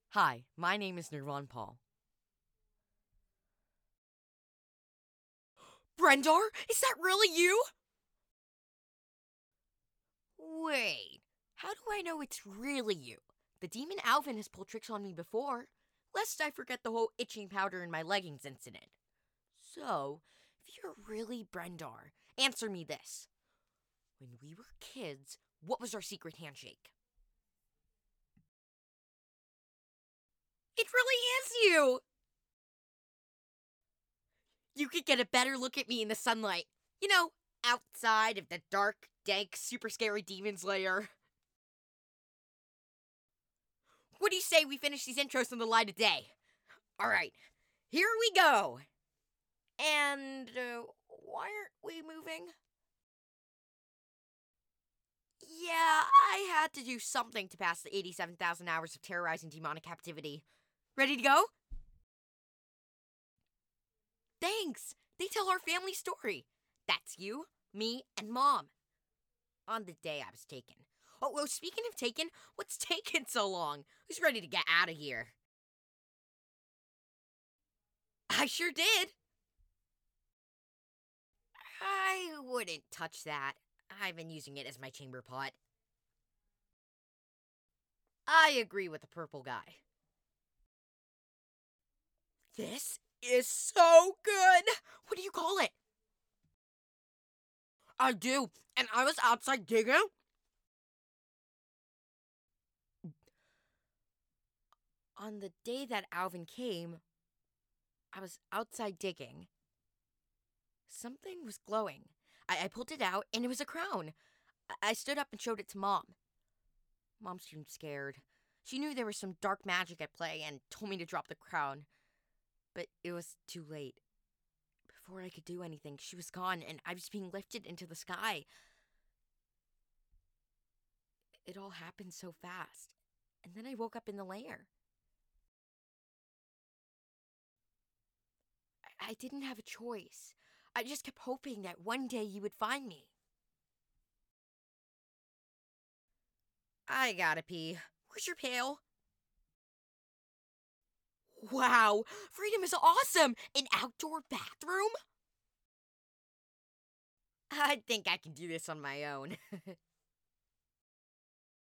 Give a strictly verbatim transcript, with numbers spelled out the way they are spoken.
Hi, my name is Nirvan Paul. Brendar, is that really you? Wait, how do I know it's really you? The demon Alvin has pulled tricks on me before, lest I forget the whole itching powder in my leggings incident. So, if you're really Brendar, answer me this. When we were kids, what was our secret handshake? It really is you! You could get a better look at me in the sunlight. You know, outside of the dark, dank, super scary demon's lair. What do you say we finish these intros in the light of day? Alright, here we go! And, uh, why aren't we moving? Yeah, I had to do something to pass the eighty-seven thousand hours of terrorizing demonic captivity. Ready to go? Thanks! They tell our family story. That's you, me, and Mom. On the day I was taken. Oh, well, speaking of taken, what's taken so long? Who's ready to get out of here? I sure did! I wouldn't touch that. I've been using it as my chamber pot. I agree with the purple guy. This is so good! What do you call it? I do, and I was outside digging. On the day that Alvin came, I was outside digging. Something was glowing. I, I pulled it out, and it was a crown. I-, I stood up and showed it to Mom. Mom seemed scared. She knew there was some dark magic at play and told me to drop the crown. But it was too late. Before I could do anything, she was gone, and I was being lifted into the sky. It all happened so fast. And then I woke up in the lair. I, I didn't have a choice. I just kept hoping that one day you would find me. I gotta pee. Where's your pail? Wow, freedom is awesome! An outdoor bathroom? I think I can do this on my own.